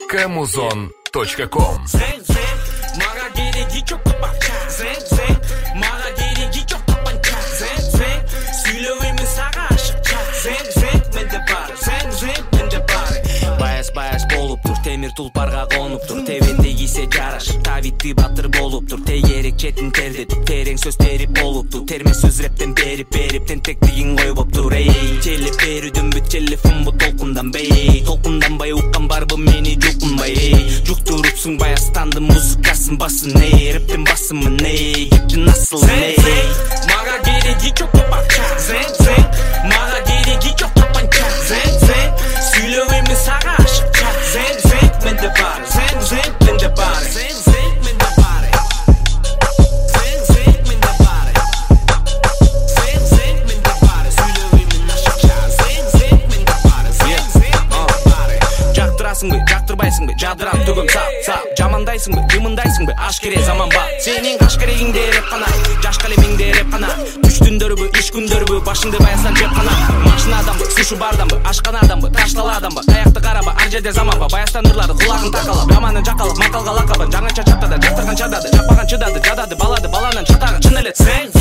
Kamuzon.com. Мага кереги жоқ бақша. Мага кереги жоқ тапанша. Сөйлеуіме саға ашықша. Менде бар. Менде бар. Баяс болып тұр, темір тұлпарға қонып тұр. Тебетте кисе жараш, Давидти батыр болып тұр. Тегерек четін тердетіп, терең сөз теріп болып тұр. Терме сөз рептен беріп, тентектігін қой боп тұр. Телеп берудің бүт телефон бұ толқынданбай ұққан бар бұл мені жұқынбай. Жұқтырыпсың баястанды музыкасын басын, рептен басымын, кетшін асыл. Мага кереги жоқ бақша. Мага кереги жоқ тапанша. Сөйлеуіме саға ашықша. Менде бар. Менде бар. Менде бар. Менде бар. Менде бар. Сөйлеуіме ашықша. Менде бар. Жақтырасың бе, жақтырбайсың бе, жадырап төгім сап. Жамандайсың бе, жымындайсың бе, ашкере заман ба. Сенің қашкерегіңде реп қана, жаш қалеміңде реп қана. Үш түндері бі, үш күндері бі, башыңды баясан жеп қана. Машинадан бі, сушу бардан бі, ашқанадан бі, ташталадан бі. Аяқты қараба, ар жерде заман ба. Баястан нұрлары құлағын тақалап, жаманын жақалап, мақалға лақабын. Жаңа чачаттады, жақтырған чадады, жаппаған чыдады, жадады, балады, баланын шықтағын шын әлет.